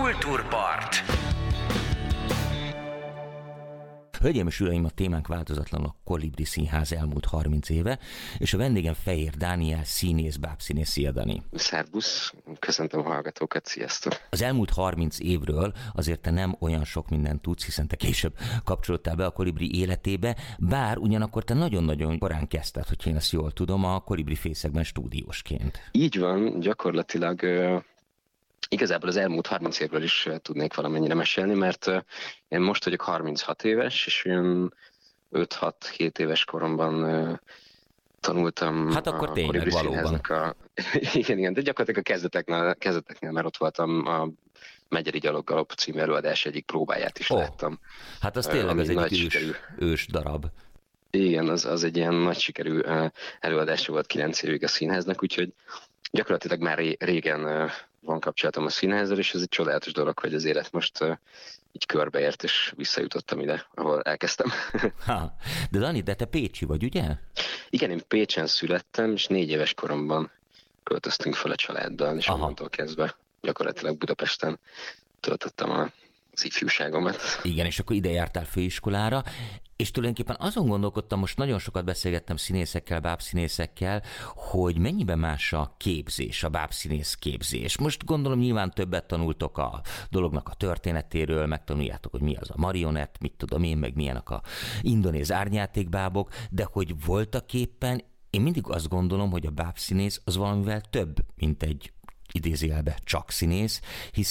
Kultúrpart. Hölgyeim és uraim, a témánk változatlan, a Kolibri Színház elmúlt 30 éve, és a vendégem Fehér Dániel, színész, bábszínész. Szia, Dani! Szerbusz, köszöntöm a hallgatókat, sziasztok! Az elmúlt 30 évről azért te nem olyan sok mindent tudsz, hiszen te később kapcsolódtál be a Kolibri életébe, bár ugyanakkor te nagyon-nagyon korán kezdted, hogy én ezt jól tudom, a Kolibri fészekben stúdiósként. Így van, gyakorlatilag igazából az elmúlt 30 évről is tudnék valamennyire mesélni, mert én most vagyok 36 éves, és olyan 5-6-7 éves koromban tanultam hát akkor a Kolibri Színháznak igen, de gyakorlatilag a kezdeteknél már ott voltam, a Megyeri Gyaloggalop című előadás egyik próbáját is láttam. Hát az tényleg az egy ős darab. Igen, az egy ilyen nagy sikerű előadás volt 9 évig a színháznak, úgyhogy gyakorlatilag már régen van kapcsolatom a színházzal, és ez egy csodálatos dolog, hogy az élet most így körbeért, és visszajutottam ide, ahol elkezdtem. De Dani, de te pécsi vagy, ugye? Igen, én Pécsen születtem, és 4 éves koromban költöztünk fel a családdal, és onnantól kezdve gyakorlatilag Budapesten töltöttem az ifjúságomat. Igen, és akkor ide jártál főiskolára, és tulajdonképpen azon gondolkodtam, most nagyon sokat beszélgettem színészekkel, bábszínészekkel, hogy mennyiben más a képzés, a bábszínész képzés. Most gondolom nyilván többet tanultok a dolognak a történetéről, megtanuljátok, hogy mi az a marionett, mit tudom én, meg milyenek a indonéz árnyátékbábok, de hogy voltak éppen, én mindig azt gondolom, hogy a bábszínész az valamivel több, mint egy idézőjelbe csak színész,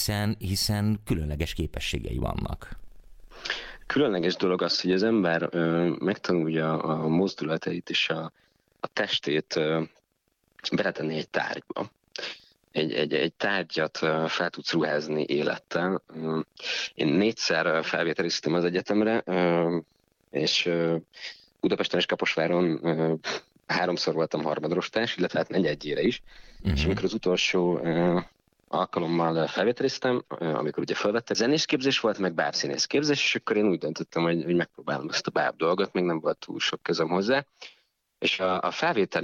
hiszen különleges képességei vannak. Különleges dolog az, hogy az ember megtanulja a mozdulatait és a testét beletenni egy tárgyba. Egy tárgyat fel tudsz ruházni élettel. Én 4-szer felvételiztem az egyetemre, és Budapesten és Kaposváron 3-szor voltam harmadrostárs, illetve hát negyedjére is. És amikor az utolsó alkalommal felvételiztem, amikor ugye felvettek, zenészképzés volt, meg bábszínészképzés, és akkor én úgy döntöttem, hogy megpróbálom ezt a báb dolgot, még nem volt túl sok közöm hozzá. És a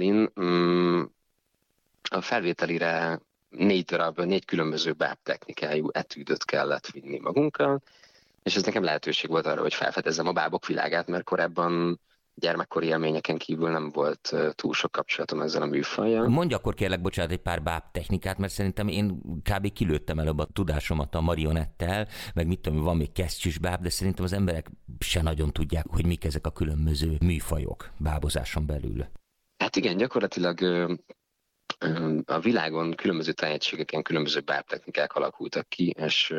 felvételire 4 különböző báb technikájú etűdöt kellett vinni magunkkal, és ez nekem lehetőség volt arra, hogy felfedezzem a bábok világát, mert korábban gyermekkori élményeken kívül nem volt túl sok kapcsolatom ezzel a műfajjal. Mondj akkor kérlek, bocsánat, egy pár báb technikát, mert szerintem én kb. Kilőttem előbb a tudásomat a marionettel, meg mit tudom, van még kesztyűs báb, de szerintem az emberek se nagyon tudják, hogy mik ezek a különböző műfajok bábozáson belül. Hát igen, gyakorlatilag a világon különböző tájegységeken különböző bábtechnikák alakultak ki,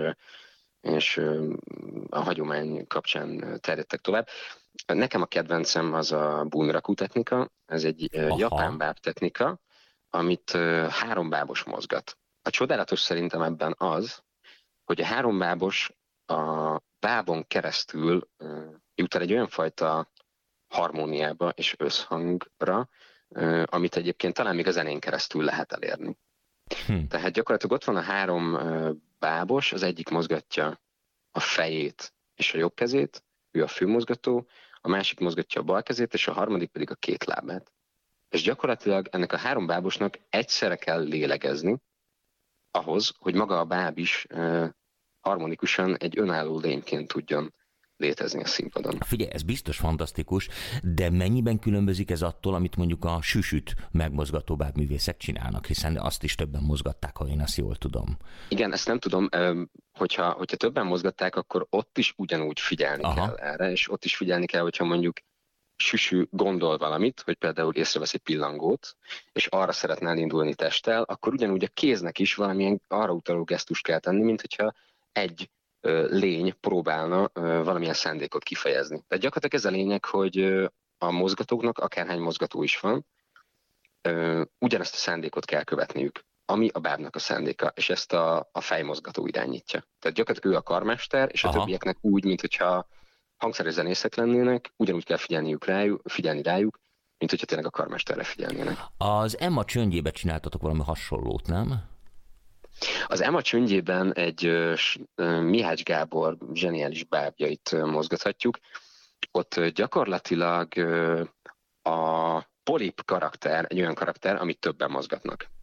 és a hagyomány kapcsán terjedtek tovább. Nekem a kedvencem az a bunraku technika, ez egy japán báb technika, amit 3 bábos mozgat. A csodálatos szerintem ebben az, hogy a 3 bábos a bábon keresztül jut el egy olyan fajta harmóniába és összhangra, amit egyébként talán még a zenén keresztül lehet elérni. Tehát gyakorlatilag ott van a 3 bábos, az egyik mozgatja a fejét és a jobb kezét, ő a főmozgató, a másik mozgatja a bal kezét, és a harmadik pedig a 2 lábát. És gyakorlatilag ennek a 3 bábosnak egyszerre kell lélegezni ahhoz, hogy maga a báb is harmonikusan egy önálló lényként tudjon létezni a színpadon. Figyelj, ez biztos fantasztikus, de mennyiben különbözik ez attól, amit mondjuk a süsüt megmozgató bábművészek csinálnak, hiszen azt is többen mozgatták, ha én azt jól tudom. Igen, ezt nem tudom, hogyha többen mozgatták, akkor ott is ugyanúgy figyelni kell erre, és ott is figyelni kell, hogyha mondjuk süsű gondol valamit, hogy például észrevesz egy pillangót, és arra szeretne elindulni testtel, akkor ugyanúgy a kéznek is valamilyen arra utaló gesztust kell tenni, mint hogyha egy lény próbálna valamilyen szándékot kifejezni. Tehát gyakorlatilag ez a lényeg, hogy a mozgatóknak, akárhány mozgató is van, ugyanezt a szándékot kell követniük, ami a bábnak a szándéka, és ezt a fejmozgató irányítja. Tehát gyakorlatilag ő a karmester, és a többieknek úgy, mint hogyha hangszeres zenészek lennének, ugyanúgy kell figyelni rájuk, mint hogyha tényleg a karmesterre figyelnének. Az Emma csöndjébe csináltatok valami hasonlót, nem? Az Emma csöndjében egy Mihács Gábor zseniális bábjait mozgathatjuk. Ott gyakorlatilag a Polip karakter, egy olyan karakter, amit többen mozgatnak.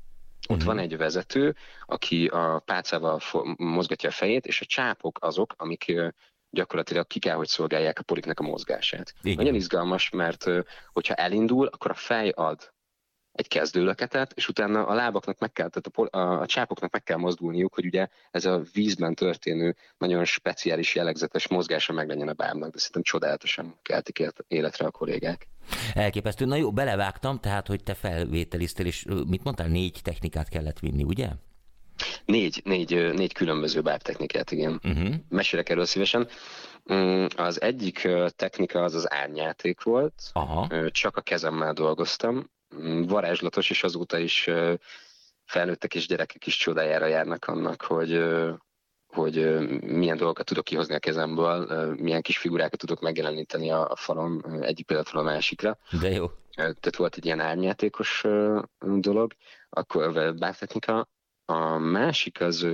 Ott van egy vezető, aki a pálcával mozgatja a fejét, és a csápok azok, amik gyakorlatilag ki kell, hogy szolgálják a polipnek a mozgását. Igen. Nagyon izgalmas, mert hogyha elindul, akkor a fej ad egy kezdőlöketet, és utána a lábaknak meg kell, tehát a csápoknak meg kell mozdulniuk, hogy ugye ez a vízben történő nagyon speciális, jellegzetes mozgása meglegyen a bábnak, de szerintem csodálatosan keltik életre a kollégák. Elképesztő. Na jó, belevágtam, tehát, hogy te felvételiztél, és mit mondtál, 4 technikát kellett vinni, ugye? 4 különböző bábtechnikát, igen. Mesélek erről szívesen. Az egyik technika az árnyáték volt. Aha. Csak a kezemmel dolgoztam. Varázslatos, és azóta is felnőttek és gyerekek is csodájára járnak annak, hogy milyen dolgokat tudok kihozni a kezemből, milyen kis figurákat tudok megjeleníteni a falon egyik pillanatról a másikra. De jó. Tehát volt egy ilyen árnyátékos dolog, akkor bábtechnika. A másik az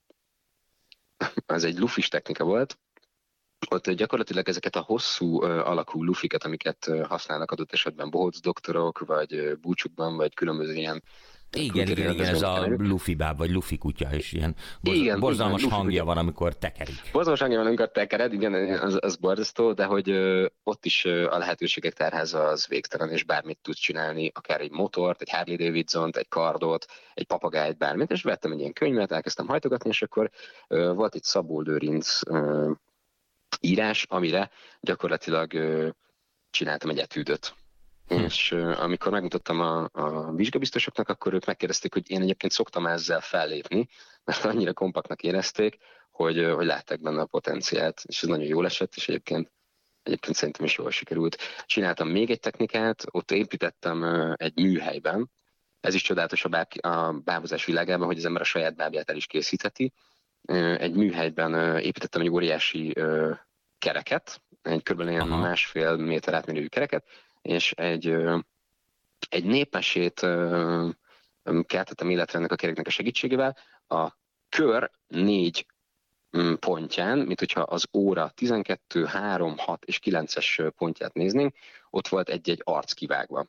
egy lufis technika volt. Ott gyakorlatilag ezeket a hosszú alakú lufikat, amiket használnak adott esetben bohóc doktorok, vagy búcsukban, vagy különböző ilyen... Igen, ez a lufibáb, vagy lufikutya, és ilyen borzalmas hangja van, amikor tekerik. Borzalmas hangja van, amikor tekered, igen, az borzasztó, de hogy ott is a lehetőségek tárháza az végtelen, és bármit tudsz csinálni, akár egy motort, egy Harley Davidsont, egy kardot, egy papagájt, bármit, és vettem egy ilyen könyvet, elkezdtem hajtogatni, és akkor volt egy Szabó Lőrinc írás, amire gyakorlatilag csináltam egy etűdöt. És amikor megmutattam a vizsgabiztosoknak, akkor ők megkérdezték, hogy én egyébként szoktam ezzel fellépni, mert annyira kompaktnak érezték, hogy látták benne a potenciált, és ez nagyon jól esett, és egyébként szerintem is jól sikerült. Csináltam még egy technikát, ott építettem egy műhelyben. Ez is csodálatos a bábozás világában, hogy az ember a saját bábját el is készítheti. Egy műhelyben építettem egy óriási kereket, egy kb. 1,5 méter átmérőjű kereket, és egy népmesét keltettem életre ennek a kereknek a segítségével. A kör 4 pontján, mint hogyha az óra 12, 3, 6 és 9-es pontját néznénk, ott volt egy-egy arc kivágva.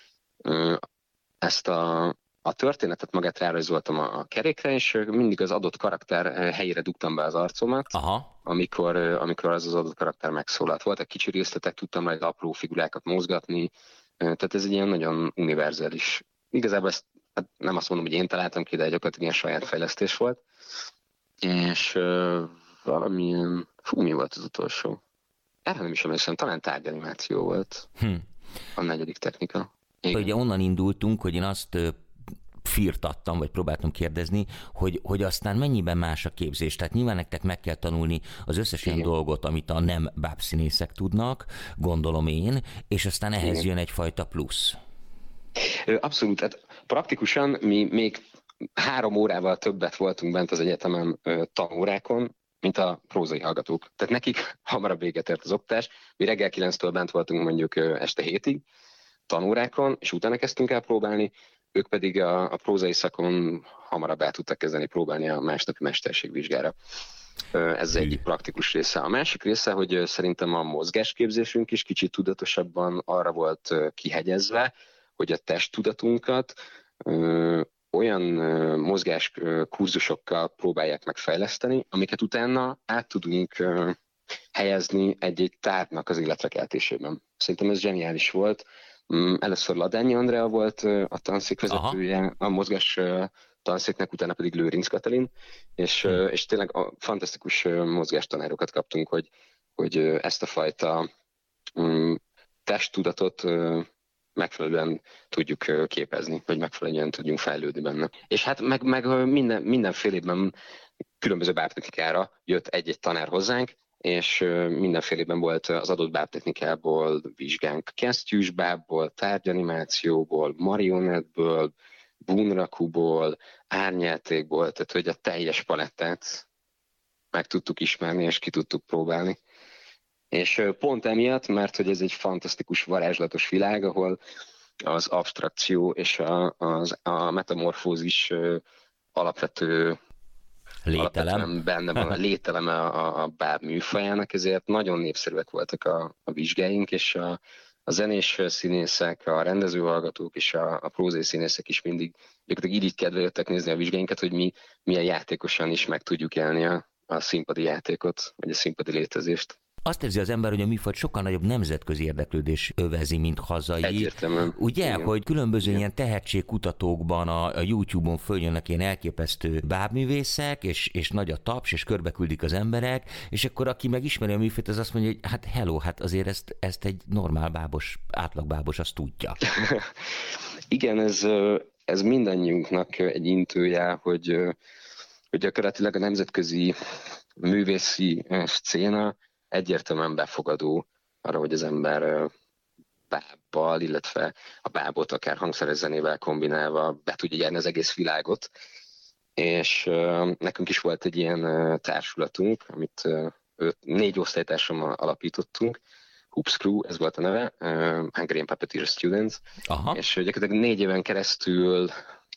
Ezt a történetet magát rárajzoltam a kerékre, és mindig az adott karakter helyére dugtam be az arcomat, amikor az adott karakter megszólalt. Voltak kicsi részletek, tudtam majd apró figurákat mozgatni, tehát ez egy ilyen nagyon univerzális. Igazából ezt nem azt mondom, hogy én találtam ki, de gyakorlatilag ilyen saját fejlesztés volt. És valamilyen... mi volt az utolsó? Erre nem is emlékszem, talán tárgyanimáció volt a 4. technika. Igen. Ugye onnan indultunk, hogy én azt firtattam, vagy próbáltam kérdezni, hogy aztán mennyiben más a képzés. Tehát nyilván nektek meg kell tanulni az összes ilyen dolgot, amit a nem bábszínészek tudnak, gondolom én, és aztán ehhez jön egyfajta plusz. Abszolút. Hát praktikusan mi még 3 órával többet voltunk bent az egyetemen tanórákon, mint a prózai hallgatók. Tehát nekik hamarabb véget ért az oktatás. Mi reggel 9-től bent voltunk mondjuk este 7-ig tanórákon, és utána kezdtünk el próbálni, ők pedig a prózai szakon hamarabb el tudtak kezdeni próbálni a másnapi mesterségvizsgára. Ez az egyik praktikus része. A másik része, hogy szerintem a mozgásképzésünk is kicsit tudatosabban arra volt kihegyezve, hogy a testtudatunkat olyan mozgáskurzusokkal próbálják megfejleszteni, amiket utána át tudunk helyezni egy-egy tárgynak az életre keltésében. Szerintem ez zseniális volt. Először Ladányi Andrea volt a tanszékvezetője, a mozgás tanszéknek, utána pedig Lőrinc Katalin, és tényleg fantasztikus mozgástanárokat kaptunk, hogy ezt a fajta testtudatot megfelelően tudjuk képezni, vagy megfelelően tudjunk fejlődni benne. És hát meg mindenféle évben különböző bábtechnikára jött egy-egy tanár hozzánk, és mindenfélében volt az adott bábtechnikából vizsgánk, kesztyűs bábból, tárgyanimációból, marionettből, búnrakúból, árnyátékból, tehát hogy a teljes palettát meg tudtuk ismerni, és ki tudtuk próbálni. És pont emiatt, mert hogy ez egy fantasztikus, varázslatos világ, ahol az abstrakció és a metamorfózis alapvető lételem. Benne van a lételeme a báb műfajának, ezért nagyon népszerűek voltak a vizsgáink, és a zenés színészek, a rendezőhallgatók és a prózai színészek is mindig így kedve jöttek nézni a vizsgáinkat, hogy mi milyen játékosan is meg tudjuk élni a színpadi játékot, vagy a színpadi létezést. Azt érzi az ember, hogy a műfajt sokkal nagyobb nemzetközi érdeklődés övezi, mint hazai. Egyértelműen. Ugye, igen. hogy különböző ilyen tehetségkutatókban a YouTube-on följönnek ilyen elképesztő bábművészek, és nagy a taps, és körbeküldik az emberek, és akkor aki megismeri a műfajt, az azt mondja, hogy hát hello, hát azért ezt egy normál bábos, átlagbábos azt tudja. Igen, ez mindannyiunknak egy intője, hogy gyakorlatilag a nemzetközi művészi szcéna egyértelműen befogadó arra, hogy az ember bábbal, illetve a bábot akár hangszeres zenével kombinálva be tudja járni az egész világot. És nekünk is volt egy ilyen társulatunk, amit 4 osztálytársammal alapítottunk, Hoops Crew, ez volt a neve, Hungarian Puppeteer Students, Aha. és gyakorlatilag 4 éven keresztül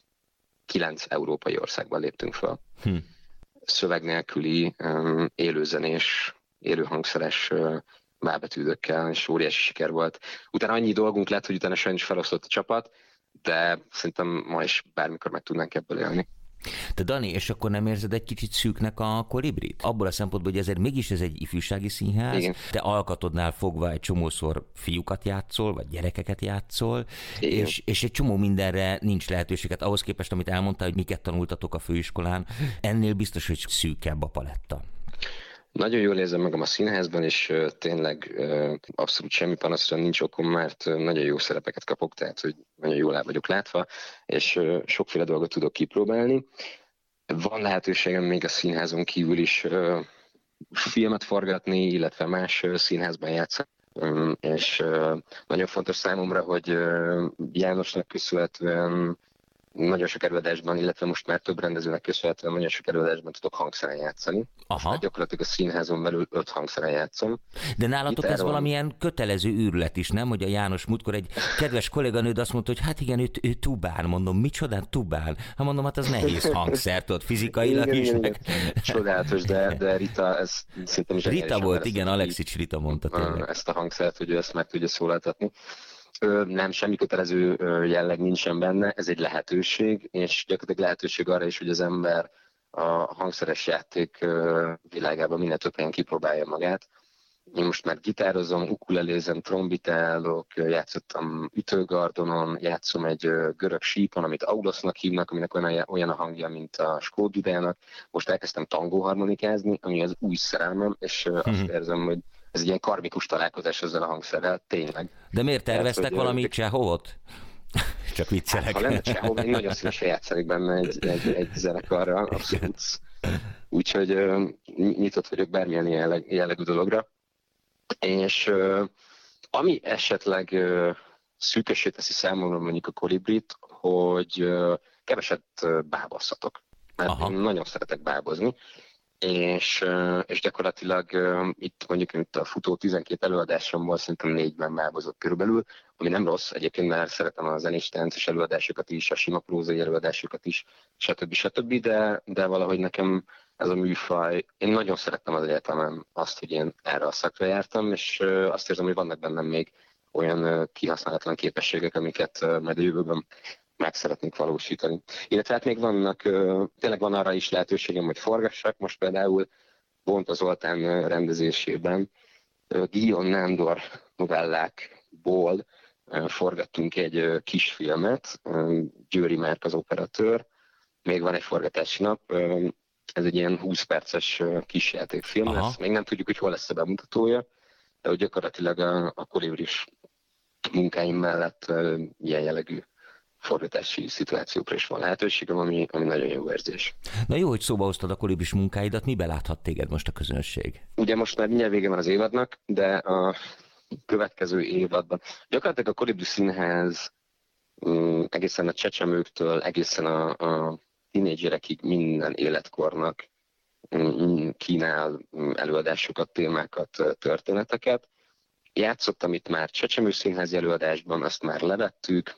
9 európai országban léptünk fel. Szöveg nélküli, élőzenés, élőhangszeres bábetűdökkel, és óriási siker volt. Utána annyi dolgunk lett, hogy utána sajnos felosztott a csapat, de szerintem ma is bármikor meg tudnánk ebből élni. Te Dani, és akkor nem érzed egy kicsit szűknek a Kolibrit? Abból a szempontból, hogy ezért mégis ez egy ifjúsági színház, igen. Te alkatodnál fogva egy csomószor fiúkat játszol, vagy gyerekeket játszol, és egy csomó mindenre nincs lehetőséget. Ahhoz képest, amit elmondtál, hogy miket tanultatok a főiskolán, ennél biztos, hogy szűkebb a paletta. Nagyon jól érzem magam a színházban, és tényleg abszolút semmi panaszra nincs okom, mert nagyon jó szerepeket kapok, tehát hogy nagyon jól el vagyok látva, és sokféle dolgot tudok kipróbálni. Van lehetőségem még a színházon kívül is filmet forgatni, illetve más színházban játszani, és nagyon fontos számomra, hogy Jánosnak köszönhetően nagyon sok előadásban, illetve most már több rendezőnek köszönhetően nagyon sok előadásban tudok hangszeren játszani. Aha. Hát gyakorlatilag a színházon belül 5 hangszeren játszom. De nálatok Gitáron... ez valamilyen kötelező űrlet is, nem? Hogy a János múltkor egy kedves kolléganőd azt mondta, hogy hát igen, ő tubán. Mondom, micsodán tubán? Hát mondom, hát az nehéz hangszer, tudod, fizikailag is. Igen. Csodálatos, de Rita, ez szerintem is Rita volt, igen, Alexics Rita mondta tényleg. Ezt a hangszert, hogy ő ezt meg tudja szólaltatni. Nem, semmi kötelező jelleg nincsen benne, ez egy lehetőség, és gyakorlatilag lehetőség arra is, hogy az ember a hangszeres játék világában minél több helyen kipróbálja magát. Én most már gitározom, ukulelézem, trombitálok, játszottam ütőgardonon, játszom egy görög sípon, amit aulosnak hívnak, aminek olyan a hangja, mint a skódbidának. Most elkezdtem tangóharmonikázni, ami az új szerelmem, és azt érzem, hogy ez egy ilyen karmikus találkozás ezzel a hangszerrel, tényleg. De miért terveztek valami Csehovot? Csak viccelek. Hát, ha lenne Csehov, én nagyon szívesen játszanék benne egy zenekarral, abszolút. Úgyhogy nyitott vagyok bármilyen jellegű dologra. És ami esetleg szűkössé teszi számomra mondjuk a Kolibrit, hogy keveset bábozhatok. Mert én nagyon szeretek bábozni. És gyakorlatilag itt a futó 12 előadásomból szerintem 4-ben bábozott körülbelül, ami nem rossz egyébként, mert szeretem a zenés tánces előadásokat is, a sima prózai előadásokat is, stb. De valahogy nekem ez a műfaj, én nagyon szerettem az egyetemen azt, hogy én erre a szakra jártam, és azt érzem, hogy vannak bennem még olyan kihasználatlan képességek, amiket majd a jövőben meg szeretnék valósítani. Illetve hát még tényleg van arra is lehetőségem, hogy forgassak. Most például Bonta Zoltán rendezésében Guillaume Nándor novellákból forgattunk egy kisfilmet, Győri Márk az operatőr. Még van egy forgatási nap, ez egy ilyen 20 perces kisjátékfilm lesz. Még nem tudjuk, hogy hol lesz a bemutatója, de hogy gyakorlatilag a kolibris munkáim mellett ilyen jellegű forgatási szituációkra is van lehetőségem, ami nagyon jó érzés. Na jó, hogy szóba hoztad a kolibris munkáidat, mibe láthat téged most a közönség? Ugye most már mindjárt vége van az évadnak, de a következő évadban gyakorlatilag a Kolibris Színház egészen a csecsemőktől, egészen a tínédzserekig minden életkornak kínál előadásokat, témákat, történeteket. Játszottam itt már csecsemőszínházi előadásban, azt már levettük.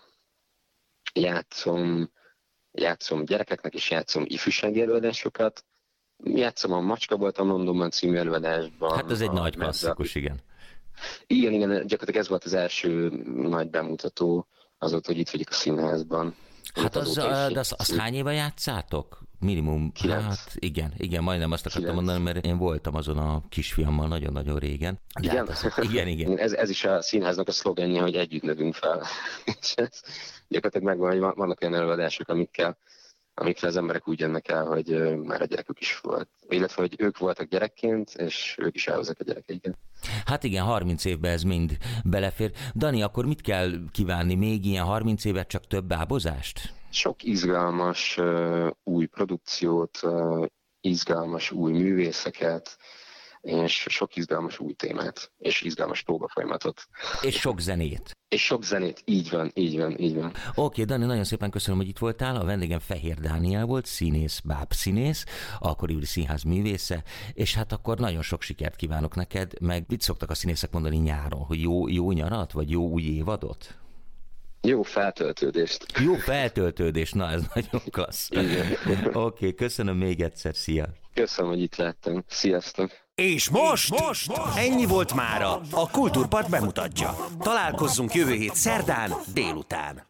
Játszom gyerekeknek, és játszom ifjúsági előadásokat. Játszom a Macska voltam Londonban című előadásban. Hát ez egy nagy klasszikus, igen. Igen, gyakorlatilag ez volt az első nagy bemutató azóta, hogy itt vagyok a színházban. Hát az hány éve játszátok? Minimum, 9. Hát igen, majdnem azt akartam mondani, mert én voltam azon a kisfiammal nagyon-nagyon régen. De Igen? Hát igen. Ez is a színháznak a szlogenje, hogy együtt növünk fel. És ez gyakorlatilag megvan, hogy vannak olyan előadások, amikre az emberek úgy jönnek el, hogy már a gyerekük is volt. Illetve, hogy ők voltak gyerekként, és ők is elhozzák a gyerekeiket. Hát igen, 30 évben ez mind belefér. Dani, akkor mit kell kívánni? Még ilyen 30 évet, csak több bábozást? Sok izgalmas új produkciót, izgalmas új művészeket, és sok izgalmas új témát, és izgalmas próbafolyamatot. És sok zenét. És sok zenét, így van. Oké, Dani, nagyon szépen köszönöm, hogy itt voltál. A vendégem Fehér Dániel volt, színész, bábszínész, akkori színház művésze, és hát akkor nagyon sok sikert kívánok neked, meg mit szoktak a színészek mondani nyáron, hogy jó nyarat, vagy jó új évadot? Jó feltöltődést. Jó feltöltődést, na ez nagyon klassz. Oké, köszönöm még egyszer, szia! Köszönöm, hogy itt lettem. Sziasztok! És most ennyi volt mára. A Kultúrpart bemutatja. Találkozzunk jövő hét szerdán délután.